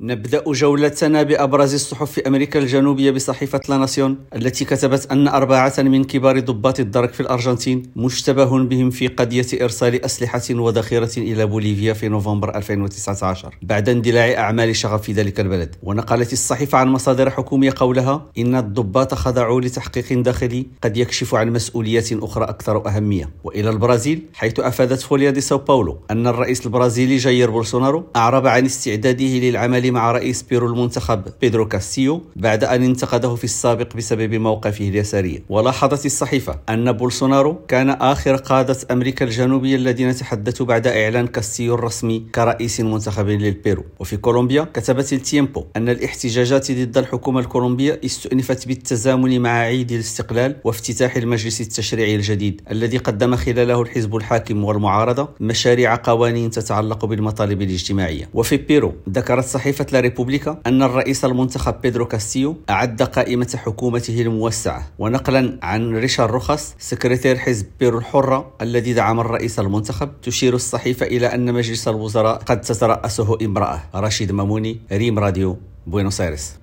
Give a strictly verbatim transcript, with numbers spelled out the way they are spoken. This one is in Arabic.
نبدأ جولتنا بأبرز الصحف في أمريكا الجنوبية بصحيفة لا ناسيون التي كتبت أن أربعة من كبار ضباط الدرك في الأرجنتين مشتبه بهم في قضية إرسال أسلحة وذخيرة إلى بوليفيا في نوفمبر ألفين وتسعة عشر بعد اندلاع أعمال شغب في ذلك البلد. ونقلت الصحيفة عن مصادر حكومية قولها إن الضباط خضعوا لتحقيق داخلي قد يكشف عن مسؤوليات أخرى أكثر أهمية. وإلى البرازيل، حيث أفادت فوليا دي ساو باولو أن الرئيس البرازيلي جاير بولسونارو أعرب عن استعداده للعمل مع رئيس بيرو المنتخب بيدرو كاستيو بعد أن انتقده في السابق بسبب موقفه اليساري. ولاحظت الصحيفة أن بولسونارو كان آخر قادة أمريكا الجنوبية الذين تحدثوا بعد إعلان كاستيو الرسمي كرئيس منتخب للبيرو. وفي كولومبيا، كتبت التيمبو أن الاحتجاجات ضد الحكومة الكولومبية استؤنفت بالتزامن مع عيد الاستقلال وافتتاح المجلس التشريعي الجديد الذي قدم خلاله الحزب الحاكم والمعارضة مشاريع قوانين تتعلق بالمطالب الاجتماعية. وفي بيرو، ذكرت صحيفة لا ريبوبليكا أن الرئيس المنتخب بيدرو كاستيو أعد قائمة حكومته الموسعة. ونقلا عن ريشار روخاس سكرتير حزب بيرو الحرة الذي دعم الرئيس المنتخب، تشير الصحيفة إلى أن مجلس الوزراء قد تترأسه امرأة. رشيد ماموني، ريم راديو، بوينوس آيرس.